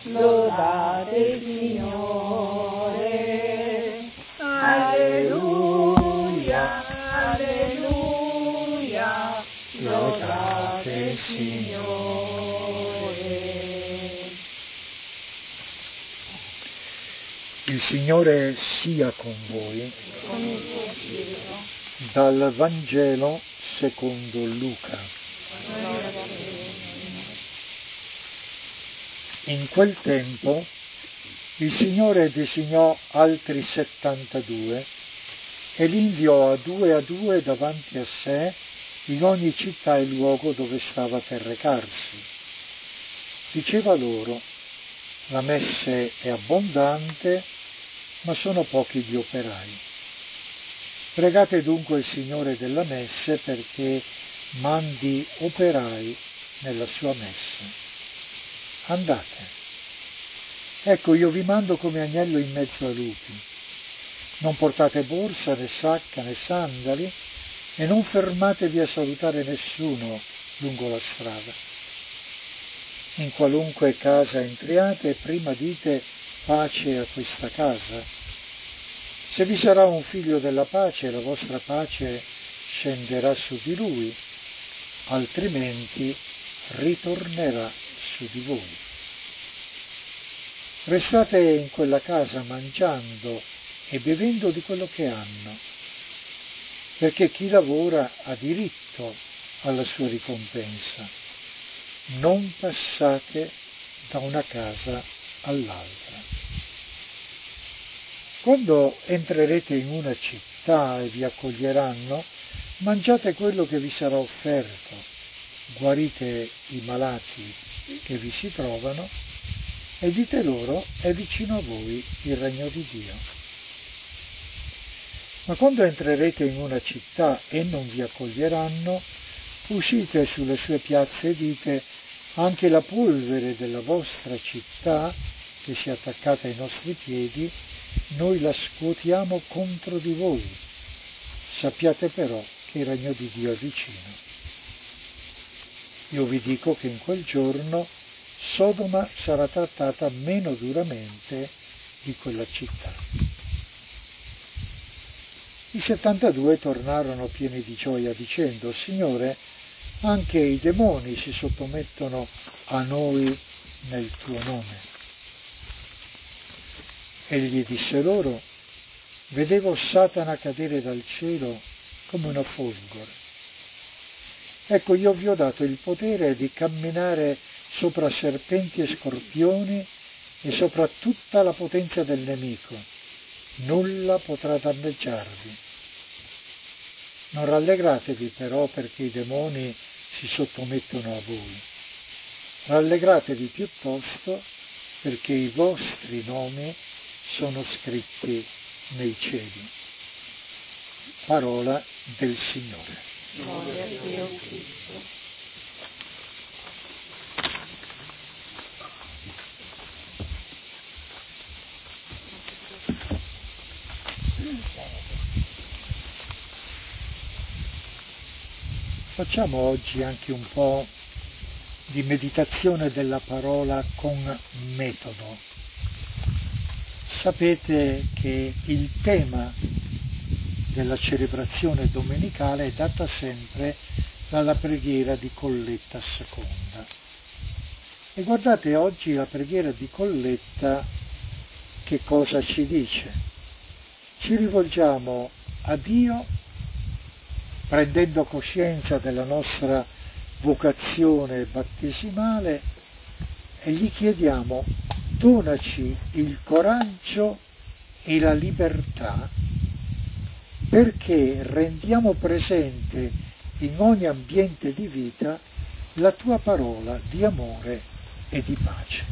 lodate Signore, alleluia, alleluia, lodate Signore. Il Signore sia con voi. Con il tuo spirito. Dal Vangelo secondo Luca. In quel tempo il Signore designò altri 72 e li inviò a due davanti a sé in ogni città e luogo dove stava per recarsi. Diceva loro: la messe è abbondante, ma sono pochi gli operai. Pregate dunque il Signore della messe perché mandi operai nella sua messe. Andate. Ecco, io vi mando come agnello in mezzo a lupi. Non portate borsa, né sacca, né sandali, e non fermatevi a salutare nessuno lungo la strada. In qualunque casa entriate, prima dite pace a questa casa. Se vi sarà un figlio della pace, la vostra pace scenderà su di lui, altrimenti ritornerà su di voi. Restate in quella casa mangiando e bevendo di quello che hanno, perché chi lavora ha diritto alla sua ricompensa. Non passate da una casa all'altra. Quando entrerete in una città e vi accoglieranno, mangiate quello che vi sarà offerto, guarite i malati che vi si trovano e dite loro: è vicino a voi il regno di Dio. Ma quando entrerete in una città e non vi accoglieranno, uscite sulle sue piazze e dite: anche la polvere della vostra città, che si è attaccata ai nostri piedi, noi la scuotiamo contro di voi. Sappiate però che il regno di Dio è vicino. Io vi dico che in quel giorno Sodoma sarà trattata meno duramente di quella città. I 72 tornarono pieni di gioia dicendo: Signore, anche i demoni si sottomettono a noi nel tuo nome. Egli disse loro: vedevo Satana cadere dal cielo come una folgore. Ecco, io vi ho dato il potere di camminare sopra serpenti e scorpioni e sopra tutta la potenza del nemico. Nulla potrà danneggiarvi. Non rallegratevi però perché i demoni si sottomettono a voi. Rallegratevi piuttosto perché i vostri nomi sono scritti nei cieli. Parola del Signore. Gloria a Dio Cristo. Facciamo oggi anche un po' di meditazione della parola con metodo. Sapete che il tema della celebrazione domenicale è data sempre dalla preghiera di Colletta seconda. E guardate oggi la preghiera di Colletta che cosa ci dice? Ci rivolgiamo a Dio prendendo coscienza della nostra vocazione battesimale e gli chiediamo: donaci il coraggio e la libertà perché rendiamo presente in ogni ambiente di vita la tua parola di amore e di pace.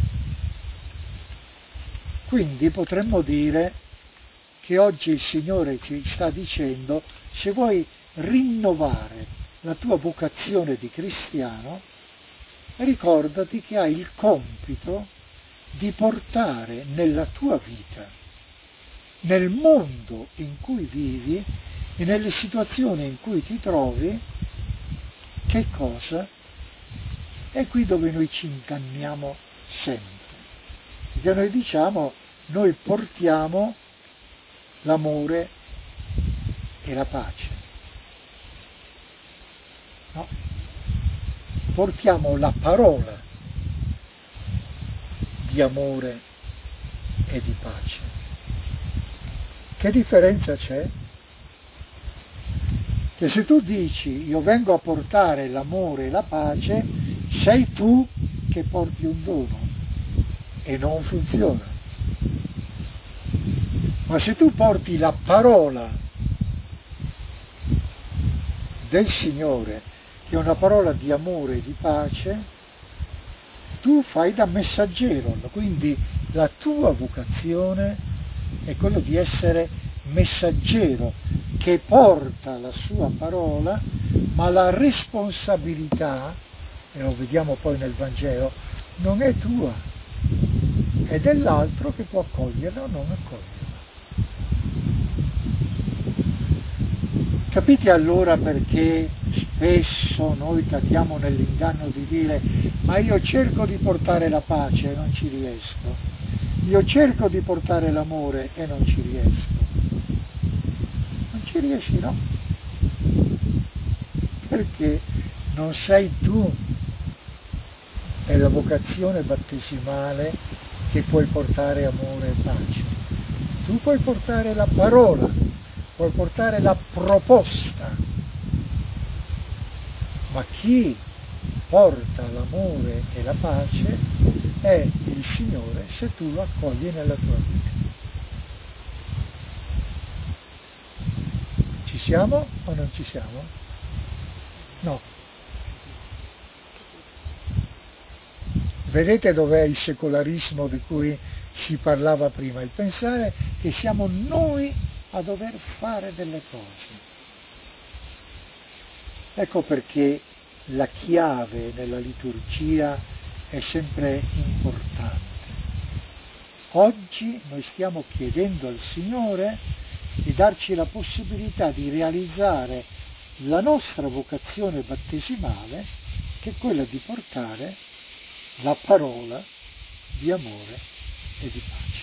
Quindi potremmo dire che oggi il Signore ci sta dicendo: se vuoi rinnovare la tua vocazione di cristiano, ricordati che hai il compito di portare nella tua vita, nel mondo in cui vivi e nelle situazioni in cui ti trovi, che cosa? È qui dove noi ci inganniamo sempre. Perché noi diciamo, noi portiamo l'amore e la pace. No? Portiamo la parola di amore e di pace. Che differenza c'è? Che se tu dici io vengo a portare l'amore e la pace, sei tu che porti un dono e non funziona. Ma se tu porti la parola del Signore, che è una parola di amore e di pace, tu fai da messaggero, quindi la tua vocazione è quella di essere messaggero che porta la sua parola, ma la responsabilità, e lo vediamo poi nel Vangelo, non è tua, è dell'altro che può accoglierla o non accoglierla. Capite allora perché spesso noi cadiamo nell'inganno di dire ma io cerco di portare la pace e non ci riesco, io cerco di portare l'amore e non ci riesco. Non ci riesci, no? Perché non sei tu, è la vocazione battesimale che puoi portare amore e pace. Tu puoi portare la parola, puoi portare la proposta, ma chi porta l'amore e la pace è il Signore se tu lo accogli nella tua vita. Ci siamo o non ci siamo? No. Vedete dov'è il secolarismo di cui si parlava prima? Il pensare che siamo noi a dover fare delle cose. Ecco perché la chiave nella liturgia è sempre importante. Oggi noi stiamo chiedendo al Signore di darci la possibilità di realizzare la nostra vocazione battesimale, che è quella di portare la parola di amore e di pace.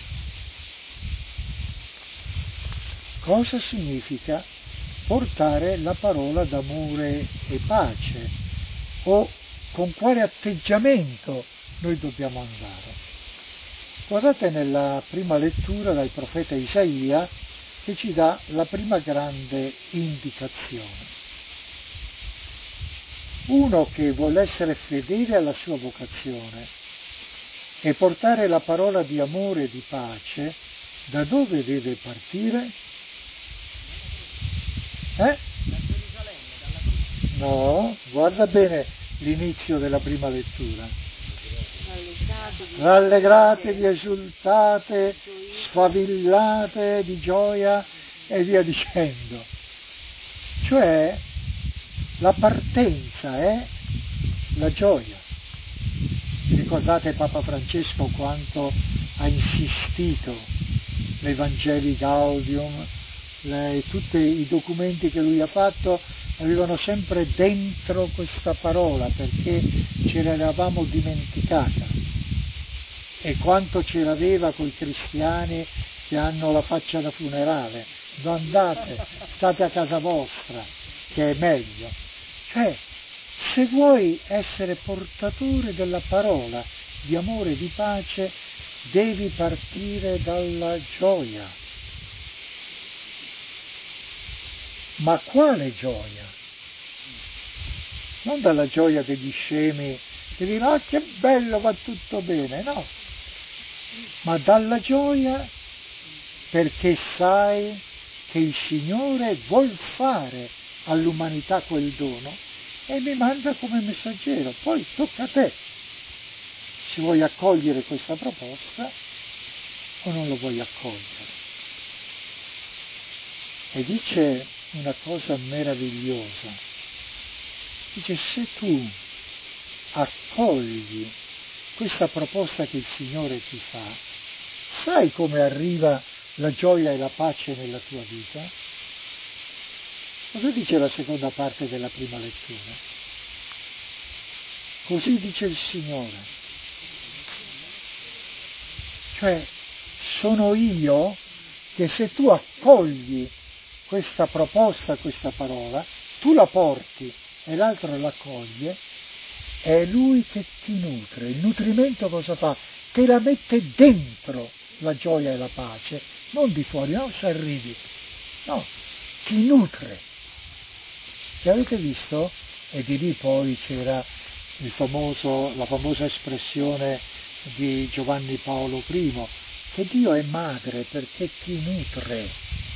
Cosa significa portare la parola d'amore e pace? O con quale atteggiamento noi dobbiamo andare? Guardate nella prima lettura dal profeta Isaia che ci dà la prima grande indicazione. Uno che vuole essere fedele alla sua vocazione e portare la parola di amore e di pace, da dove deve partire? No, guarda bene l'inizio della prima lettura. Rallegratevi, esultate, sfavillate di gioia e via dicendo. Cioè, la partenza è la gioia. Ricordate Papa Francesco quanto ha insistito nei Vangeli Gaudium, tutti i documenti che lui ha fatto avevano sempre dentro questa parola perché ce l'avevamo dimenticata, e quanto ce l'aveva coi cristiani che hanno la faccia da funerale. Non andate, state a casa vostra che è meglio. Cioè, se vuoi essere portatore della parola di amore e di pace, devi partire dalla gioia. Ma quale gioia? Non dalla gioia degli scemi che dicono ah che bello, va tutto bene, no, ma dalla gioia perché sai che il Signore vuol fare all'umanità quel dono e mi manda come messaggero. Poi tocca a te se vuoi accogliere questa proposta o non lo vuoi accogliere. E dice una cosa meravigliosa, dice se tu accogli questa proposta che il Signore ti fa, sai come arriva la gioia e la pace nella tua vita? Cosa dice la seconda parte della prima lettura? Così dice il Signore, Cioè, sono io che se tu accogli questa proposta, questa parola, tu la porti e l'altro l'accoglie, è lui che ti nutre. Il nutrimento cosa fa? Te la mette dentro la gioia e la pace, non di fuori, non se arrivi, no, ti nutre. E avete visto? E di lì poi c'era la famosa espressione di Giovanni Paolo I, che Dio è madre perché ti nutre.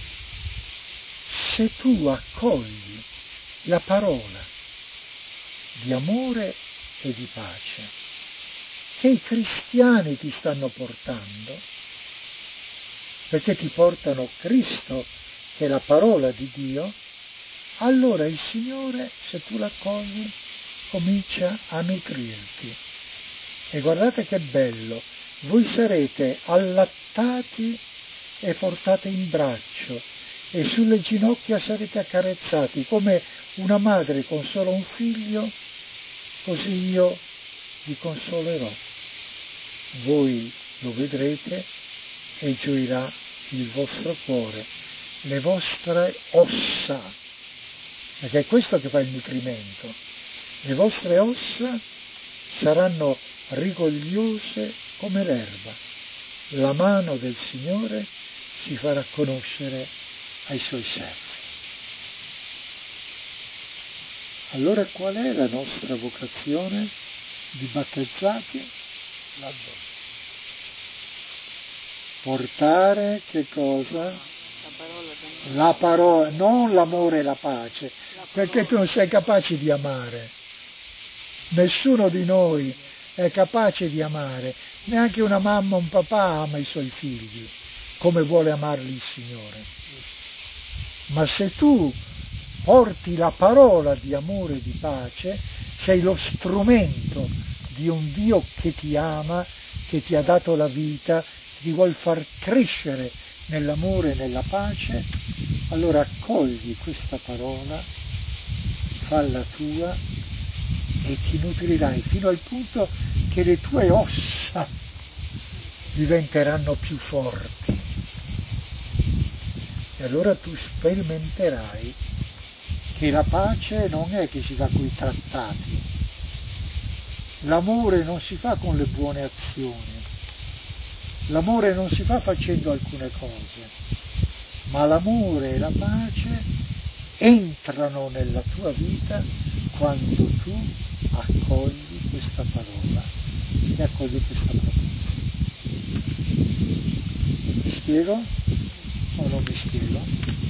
Se tu accogli la parola di amore e di pace che i cristiani ti stanno portando, perché ti portano Cristo, che è la parola di Dio, allora il Signore, se tu l'accogli, comincia a nutrirti. E guardate che bello, voi sarete allattati e portati in braccio, e sulle ginocchia sarete accarezzati, come una madre consola un figlio, così io vi consolerò. Voi lo vedrete e gioirà il vostro cuore, le vostre ossa, perché è questo che fa il nutrimento. Le vostre ossa saranno rigogliose come l'erba. La mano del Signore si farà conoscere ai suoi servi. Allora qual è la nostra vocazione di battezzati? Portare che cosa? La parola, non l'amore e la pace, perché tu non sei capace di amare. Nessuno di noi è capace di amare, neanche una mamma o un papà ama i suoi figli come vuole amarli il Signore. Ma se tu porti la parola di amore e di pace, sei lo strumento di un Dio che ti ama, che ti ha dato la vita, che ti vuol far crescere nell'amore e nella pace, allora accogli questa parola, falla tua e ti nutrirai fino al punto che le tue ossa diventeranno più forti. E allora tu sperimenterai che la pace non è che si fa coi trattati, l'amore non si fa con le buone azioni, l'amore non si fa facendo alcune cose, ma l'amore e la pace entrano nella tua vita quando tu accogli questa parola e accogli questa proposta. Mi spiego o non mi spiego?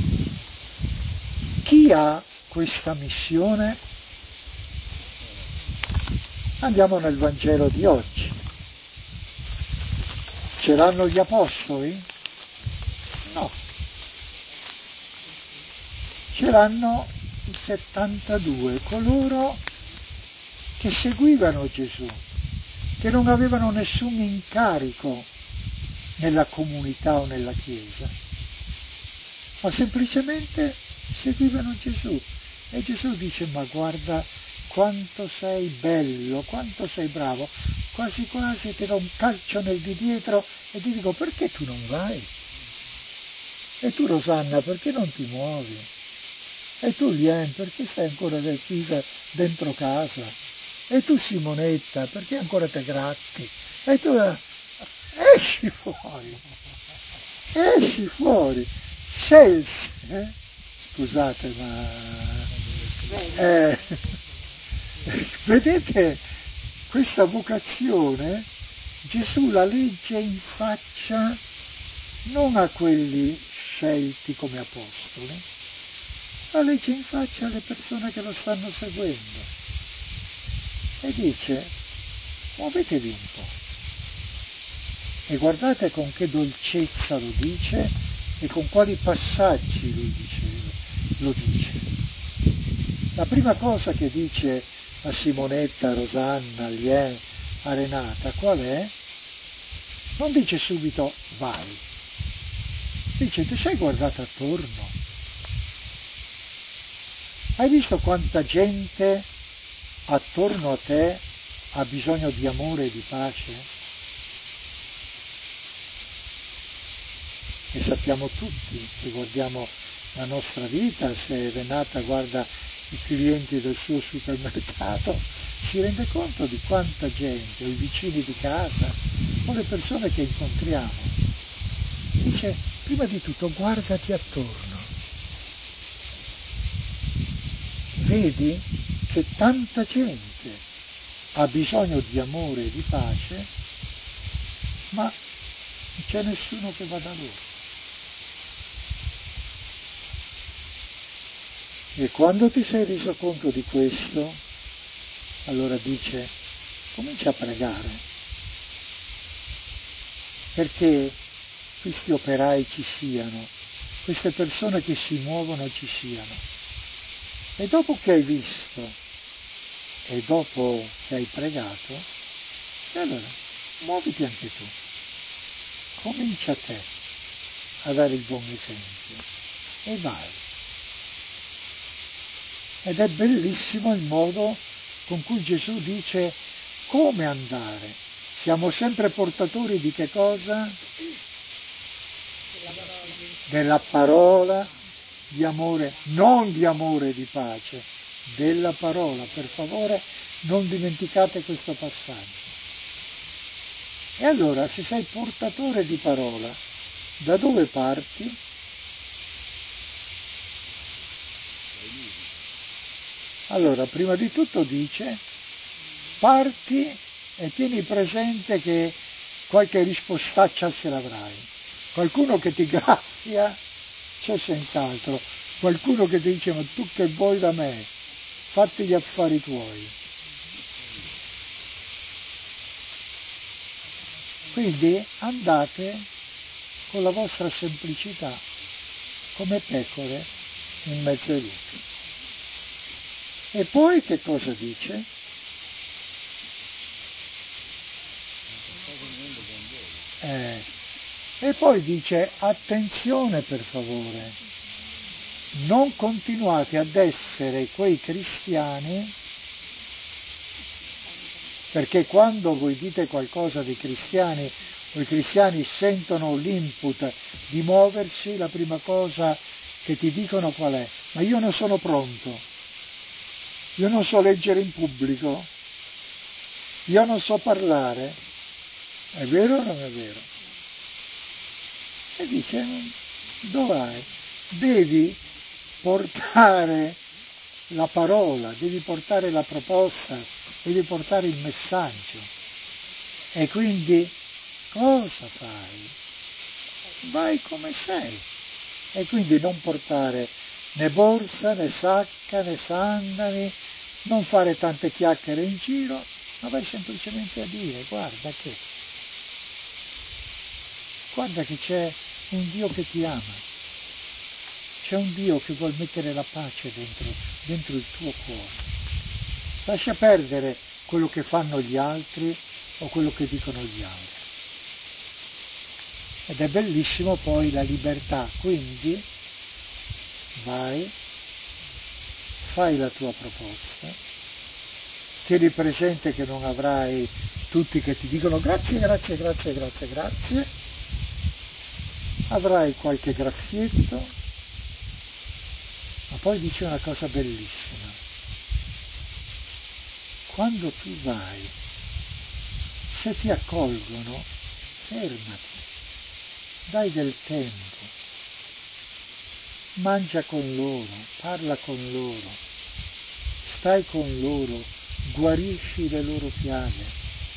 Chi ha questa missione? Andiamo nel Vangelo di oggi. Ce l'hanno gli apostoli? No. Ce l'hanno i 72, coloro che seguivano Gesù, che non avevano nessun incarico nella comunità o nella Chiesa, ma semplicemente seguivano Gesù. E Gesù dice: ma guarda quanto sei bello, quanto sei bravo, quasi quasi ti do un calcio nel di dietro e ti dico: perché tu non vai? E tu, Rosanna, perché non ti muovi? E tu, Lien, perché stai ancora chiusa dentro casa? E tu, Simonetta, perché ancora te gratti? E tu, esci fuori, scelse, scusate, ma vedete, questa vocazione Gesù la legge in faccia non a quelli scelti come apostoli, la legge in faccia alle persone che lo stanno seguendo e dice: muovetevi un po'. E guardate con che dolcezza lo dice e con quali passaggi lo dice. La prima cosa che dice a Simonetta, a Rosanna, a Lien, a Renata, qual è? Non dice subito vai, dice: ti sei guardata attorno? Hai visto quanta gente attorno a te ha bisogno di amore e di pace? e sappiamo tutti, se guardiamo la nostra vita, se Renata guarda i clienti del suo supermercato, si rende conto di quanta gente, o i vicini di casa, o le persone che incontriamo. Dice, prima di tutto guardati attorno. Vedi che tanta gente ha bisogno di amore e di pace, ma non c'è nessuno che va da loro. E quando ti sei reso conto di questo, allora dice, comincia a pregare, perché questi operai ci siano, queste persone che si muovono ci siano. E dopo che hai visto, e dopo che hai pregato, allora muoviti anche tu. Comincia te a dare il buon esempio e vai. Ed è bellissimo il modo con cui Gesù dice come andare. Siamo sempre portatori di che cosa? Della parola di amore, non di amore e di pace, della parola. Per favore non dimenticate questo passaggio. E allora, se sei portatore di parola, da dove parti? Allora, prima di tutto dice, parti e tieni presente che qualche rispostaccia ce l'avrai. Qualcuno che ti graffia c'è senz'altro. Qualcuno che ti dice, ma tu che vuoi da me? Fatti gli affari tuoi. Quindi andate con la vostra semplicità, come pecore in mezzo ai lupi. E poi che cosa dice? E poi dice, attenzione per favore, non continuate ad essere quei cristiani, perché quando voi dite qualcosa dei cristiani, o i cristiani sentono l'input di muoversi, la prima cosa che ti dicono qual è? Ma io non sono pronto. Io non so leggere in pubblico, io non so parlare, è vero o non è vero? E dice, dov'hai? Devi portare la parola, devi portare la proposta, devi portare il messaggio. E quindi cosa fai? Vai come sei. E quindi non portare né borsa, né sacca, né sandali, non fare tante chiacchiere in giro, ma vai semplicemente a dire, guarda che c'è un Dio che ti ama, c'è un Dio che vuol mettere la pace dentro il tuo cuore. Lascia perdere quello che fanno gli altri o quello che dicono gli altri. Ed è bellissimo poi la libertà, quindi vai, fai la tua proposta, tieni presente che non avrai tutti che ti dicono grazie, avrai qualche graffietto, ma poi dice una cosa bellissima. Quando tu vai, se ti accolgono, fermati, dai del tempo, mangia con loro, parla con loro, stai con loro, guarisci le loro piaghe.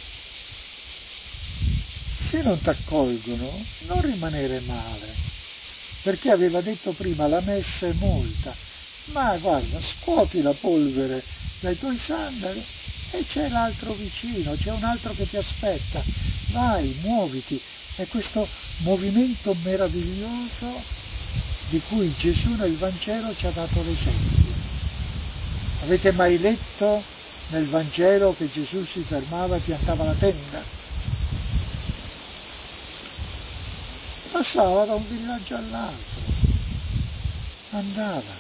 Se non ti accolgono, non rimanere male, perché aveva detto prima la messa è molta, ma guarda, scuoti la polvere dai tuoi sandali e c'è l'altro vicino, c'è un altro che ti aspetta, vai, muoviti. È questo movimento meraviglioso di cui Gesù nel Vangelo ci ha dato l'esempio. Avete mai letto nel Vangelo che Gesù si fermava e piantava la tenda? Passava da un villaggio all'altro, andava.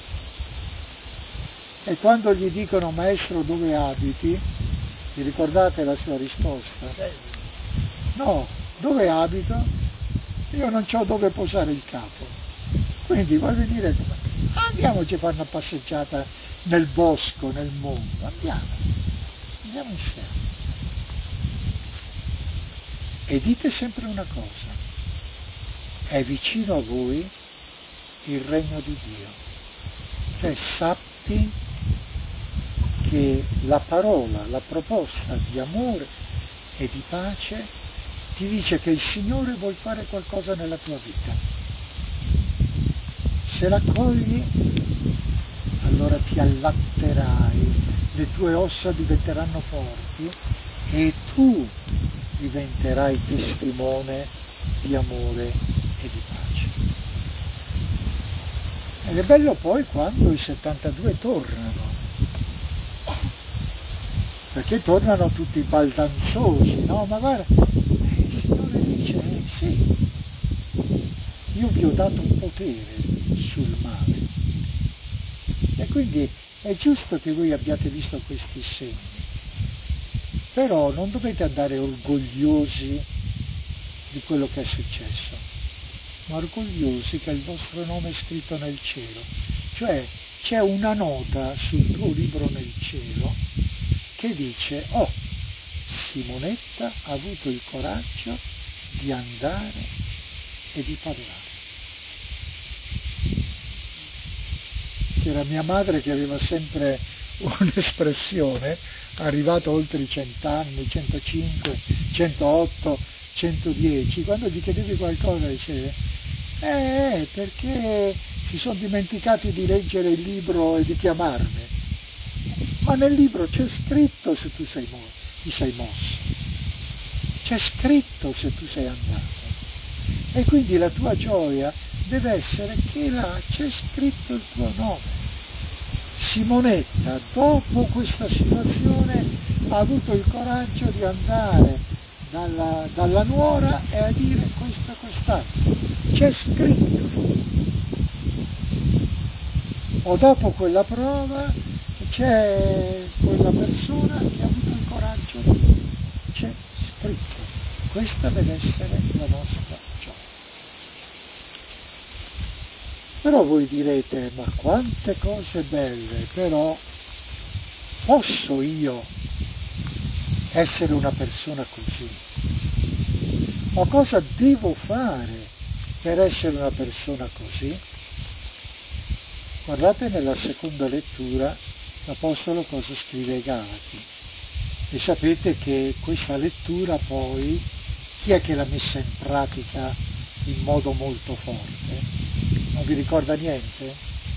E quando gli dicono, maestro, dove abiti? Vi ricordate la sua risposta? No, dove abito? io non so dove posare il capo. Quindi vuoi venire con me? Andiamoci a fare una passeggiata nel bosco, nel mondo, andiamo insieme. E dite sempre una cosa, è vicino a voi il regno di Dio. Cioè sappi che la parola, la proposta di amore e di pace ti dice che il Signore vuol fare qualcosa nella tua vita. Se la cogli, allora ti allatterai, le tue ossa diventeranno forti e tu diventerai testimone di amore e di pace. Ed è bello poi quando i 72 tornano, perché tornano tutti baldanzosi, no? Ma guarda, il Signore dice, sì, io vi ho dato un potere sul male. E quindi è giusto che voi abbiate visto questi segni. Però non dovete andare orgogliosi di quello che è successo, ma orgogliosi che il vostro nome è scritto nel cielo. Cioè c'è una nota sul tuo libro nel cielo che dice, oh, Simonetta ha avuto il coraggio di andare e di parlare. C'era mia madre che aveva sempre un'espressione, arrivata oltre i 100 anni, 105, 108, 110, quando gli chiedevi qualcosa diceva perché si sono dimenticati di leggere il libro e di chiamarmi. Ma nel libro c'è scritto se tu ti sei mosso, c'è scritto se tu sei andato. E quindi la tua gioia deve essere che là c'è scritto il tuo nome. Simonetta, dopo questa situazione, ha avuto il coraggio di andare dalla nuora e a dire questo e quest'altro. C'è scritto. O dopo quella prova c'è quella persona che ha avuto il coraggio di dire. C'è scritto. Questa deve essere la nostra gioia. Però voi direte, ma quante cose belle, però posso io essere una persona così? O cosa devo fare per essere una persona così? Guardate nella seconda lettura l'Apostolo cosa scrive ai Galati. E sapete che questa lettura poi, chi è che l'ha messa in pratica in modo molto forte? Non vi ricorda niente?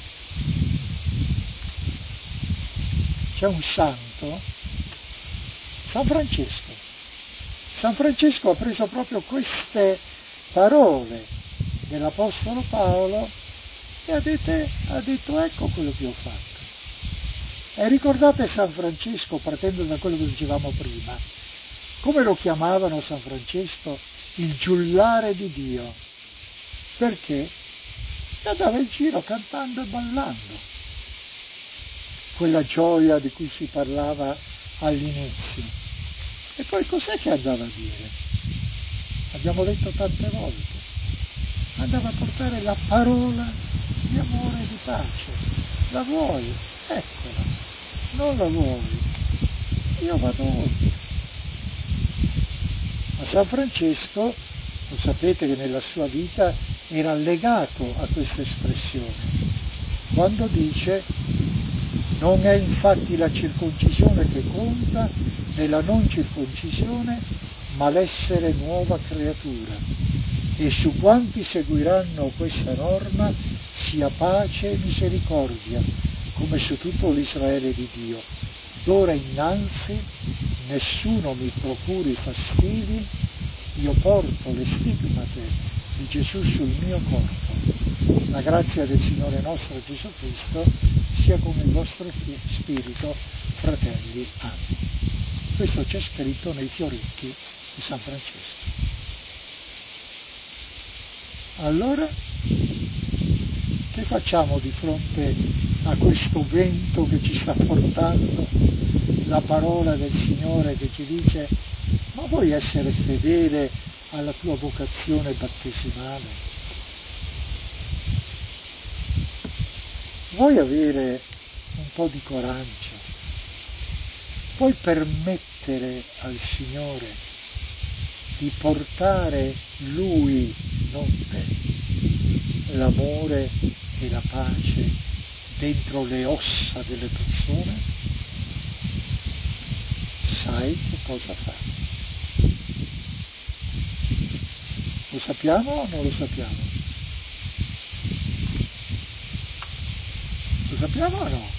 C'è un santo, San Francesco. San Francesco ha preso proprio queste parole dell'Apostolo Paolo e ha detto ecco quello che ho fatto. E ricordate San Francesco, partendo da quello che dicevamo prima, come lo chiamavano San Francesco? Il giullare di Dio. Perché? Andava in giro cantando e ballando. Quella gioia di cui si parlava all'inizio. E poi cos'è che andava a dire? Abbiamo detto tante volte. Andava a portare la parola di amore e di pace. La vuoi? Eccola. Non la vuoi? Io vado oltre. Ma San Francesco, lo sapete che nella sua vita era legato a questa espressione. Quando dice non è infatti la circoncisione che conta, né la non circoncisione, ma l'essere nuova creatura. E su quanti seguiranno questa norma sia pace e misericordia, come su tutto l'Israele di Dio. D'ora innanzi nessuno mi procuri fastidi, io porto le stigmate di Gesù sul mio corpo. La grazia del Signore nostro Gesù Cristo sia con il vostro spirito, fratelli. Amen. Questo c'è scritto nei fioretti di San Francesco. Allora, che facciamo di fronte a questo vento che ci sta portando la parola del Signore che ci dice ma vuoi essere fedele alla tua vocazione battesimale? Vuoi avere un po' di coraggio? Puoi permettere al Signore di portare Lui, non te, l'amore e la pace dentro le ossa delle persone? Sai che cosa fare? Lo sappiamo o non lo sappiamo? Lo sappiamo o no?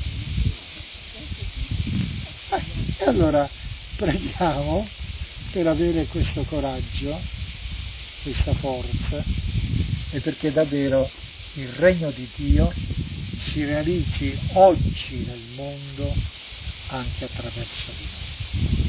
E allora preghiamo per avere questo coraggio, questa forza, e perché davvero il regno di Dio si realizzi oggi nel mondo anche attraverso di noi.